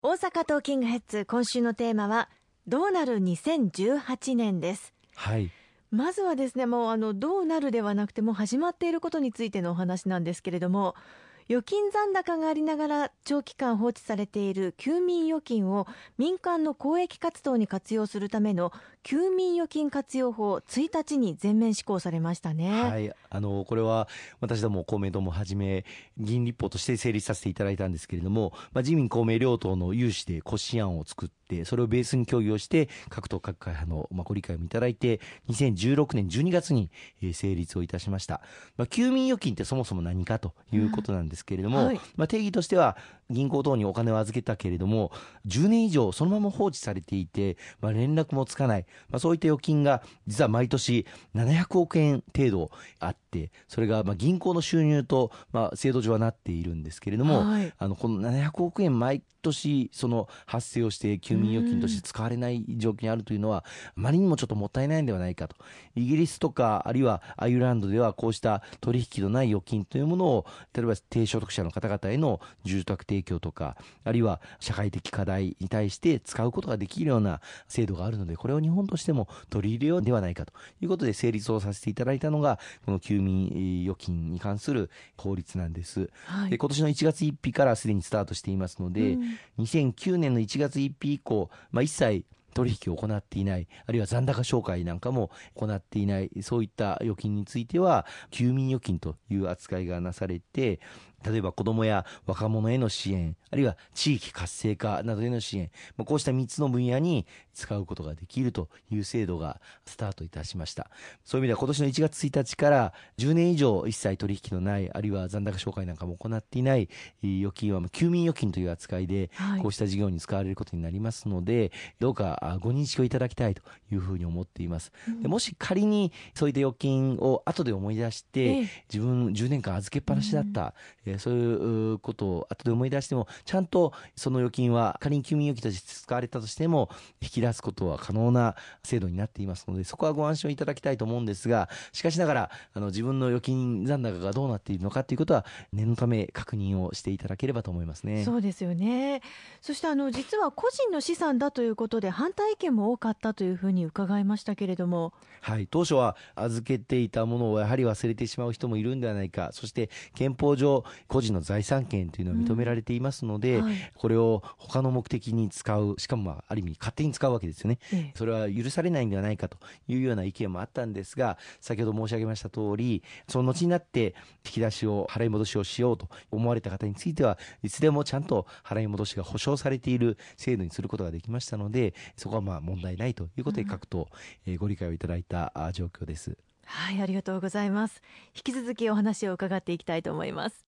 大阪トーキングヘッズ、今週のテーマはどうなる2018年です。 はい、 まずはですね、もうどうなるではなくてもう始まっていることについてのお話なんですけれども、預金残高がありながら長期間放置されている休眠預金を民間の公益活動に活用するための休眠預金活用法、1日に全面施行されましたね。 はい、これは私ども公明党もはじめ議員立法として成立させていただいたんですけれども、自民公明両党の有志で骨子案を作って、それをベースに協議をして各党各会派のご理解をいただいて、2016年12月に成立をいたしました。休眠預金ってそもそも何かということなんですけれども、 はい、 定義としては銀行等にお金を預けたけれども10年以上そのまま放置されていて、連絡もつかない、そういった預金が実は毎年700億円程度あって、それが銀行の収入と制度上はなっているんですけれども、 はい、 この700億円毎年その発生をして休眠預金として使われない状況にあるというのはあまりにもちょっともったいないんではないかと。イギリスとかあるいはアイルランドではこうした取引のない預金というものを、例えば低所得者の方々への住宅提供とか、あるいは社会的課題に対して使うことができるような制度があるので、これを日本としても取り入れようではないかということで成立をさせていただいたのがこの休眠預金に関する法律なんです。 はい、 で、今年の1月1日からすでにスタートしていますので、2009年の1月1日以降、一切取引を行っていない、あるいは残高紹介なんかも行っていない、そういった預金については休眠預金という扱いがなされて、例えば子どもや若者への支援、あるいは地域活性化などへの支援、こうした3つの分野に使うことができるという制度がスタートいたしました。そういう意味では今年の1月1日から10年以上一切取引のない、あるいは残高紹介なんかも行っていない預金は休眠預金という扱いで、こうした事業に使われることになりますので、どうかご認識をいただきたいというふうに思っています。でもし仮にそういった預金を後で思い出して、自分10年間預けっぱなしだった、そういうことを後で思い出しても、ちゃんとその預金は仮に休眠預金として使われたとしても引き出すことは可能な制度になっていますので、そこはご安心をいただきたいと思うんですが、しかしながら自分の預金残高がどうなっているのかということは念のため確認をしていただければと思いますね。 そうですよね。そして実は個人の資産だということで反対意見も多かったというふうに伺いましたけれども。 はい、当初は預けていたものをやはり忘れてしまう人もいるんではないか、そして憲法上個人の財産権というのは認められていますので、 はい、 これを他の目的に使う、しかもある意味勝手に使うわけですよね。それは許されないんではないかというような意見もあったんですが、先ほど申し上げました通り、その後になって引き出しを払い戻しをしようと思われた方についてはいつでもちゃんと払い戻しが保証されている制度にすることができましたので、そこは問題ないということで各党、ご理解をいただいた状況です。 はい、ありがとうございます。引き続きお話を伺っていきたいと思います。